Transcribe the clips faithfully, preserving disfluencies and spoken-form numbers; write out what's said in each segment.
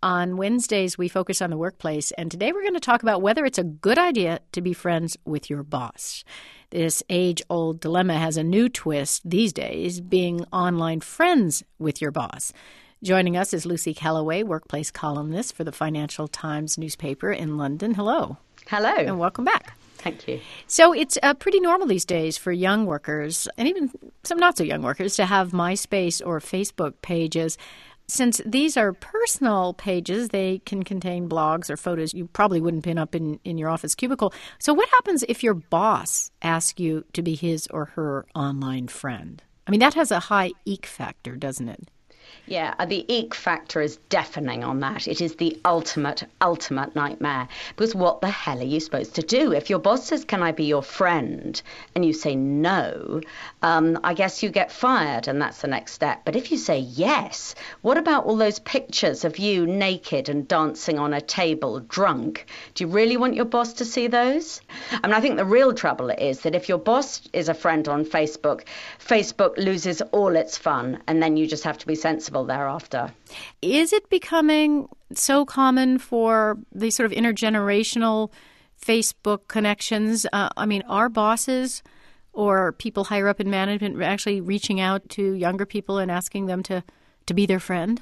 On Wednesdays, we focus on the workplace, and today we're going to talk about whether it's a good idea to be friends with your boss. This age-old dilemma has a new twist these days, being online friends with your boss. Joining us is Lucy Callaway, workplace columnist for the Financial Times newspaper in London. Hello. Hello. And welcome back. Thank you. So it's uh, pretty normal these days for young workers, and even some not-so-young workers, to have MySpace or Facebook pages. Since these are personal pages, they can contain blogs or photos you probably wouldn't pin up in, in your office cubicle. So what happens if your boss asks you to be his or her online friend? I mean, that has a high eek factor, doesn't it? Yeah, the eek factor is deafening on that. It is the ultimate, ultimate nightmare. Because what the hell are you supposed to do? If your boss says, can I be your friend? And you say no, um, I guess you get fired and that's the next step. But if you say yes, what about all those pictures of you naked and dancing on a table, drunk? Do you really want your boss to see those? I mean, I think the real trouble is that if your boss is a friend on Facebook, Facebook loses all its fun and then you just have to be sensible thereafter. Is it becoming so common for these sort of intergenerational Facebook connections? Uh, I mean, are bosses or people higher up in management actually reaching out to younger people and asking them to, to be their friend?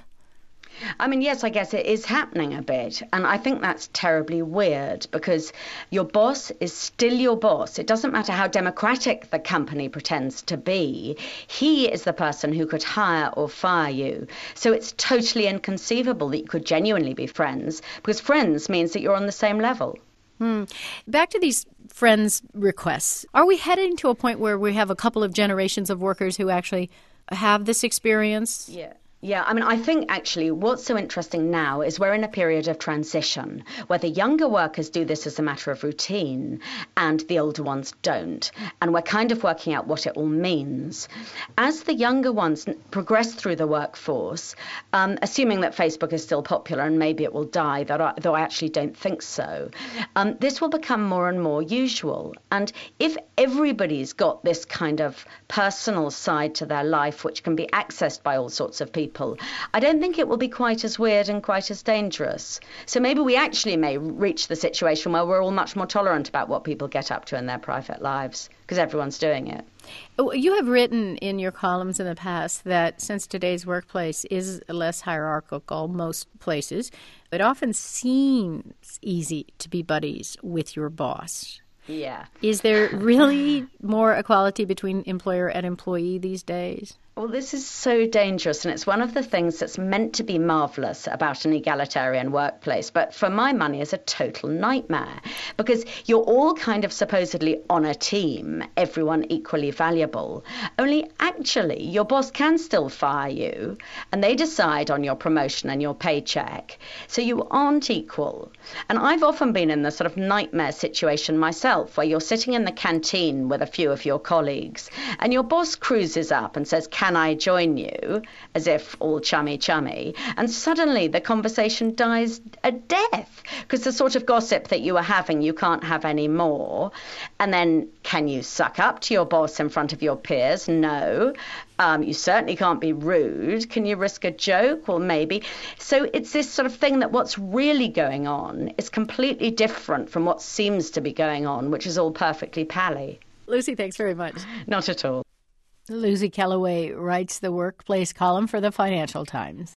I mean, yes, I guess it is happening a bit. And I think that's terribly weird because your boss is still your boss. It doesn't matter how democratic the company pretends to be. He is the person who could hire or fire you. So it's totally inconceivable that you could genuinely be friends, because friends means that you're on the same level. Hmm. Back to these friends requests. Are we heading to a point where we have a couple of generations of workers who actually have this experience? Yeah. Yeah, I mean, I think actually what's so interesting now is we're in a period of transition where the younger workers do this as a matter of routine and the older ones don't. And we're kind of working out what it all means. As the younger ones progress through the workforce, um, assuming that Facebook is still popular and maybe it will die, though I, though I actually don't think so, um, this will become more and more usual. And if everybody's got this kind of personal side to their life, which can be accessed by all sorts of people, I don't think it will be quite as weird and quite as dangerous. So maybe we actually may reach the situation where we're all much more tolerant about what people get up to in their private lives because everyone's doing it. You have written in your columns in the past that since today's workplace is less hierarchical, most places, it often seems easy to be buddies with your boss. Yeah. Is there really more equality between employer and employee these days? Well, this is so dangerous, and it's one of the things that's meant to be marvellous about an egalitarian workplace, but for my money is a total nightmare, because you're all kind of supposedly on a team, everyone equally valuable, only actually your boss can still fire you, and they decide on your promotion and your paycheck, so you aren't equal. And I've often been in the sort of nightmare situation myself, where you're sitting in the canteen with a few of your colleagues, and your boss cruises up and says, can I join you? As if all chummy chummy. And suddenly the conversation dies a death because the sort of gossip that you were having, you can't have any more. And then can you suck up to your boss in front of your peers? No. Um, you certainly can't be rude. Can you risk a joke? Well, maybe. So it's this sort of thing that what's really going on is completely different from what seems to be going on, which is all perfectly pally. Lucy, thanks very much. Not at all. Lucy Callaway writes the workplace column for the Financial Times.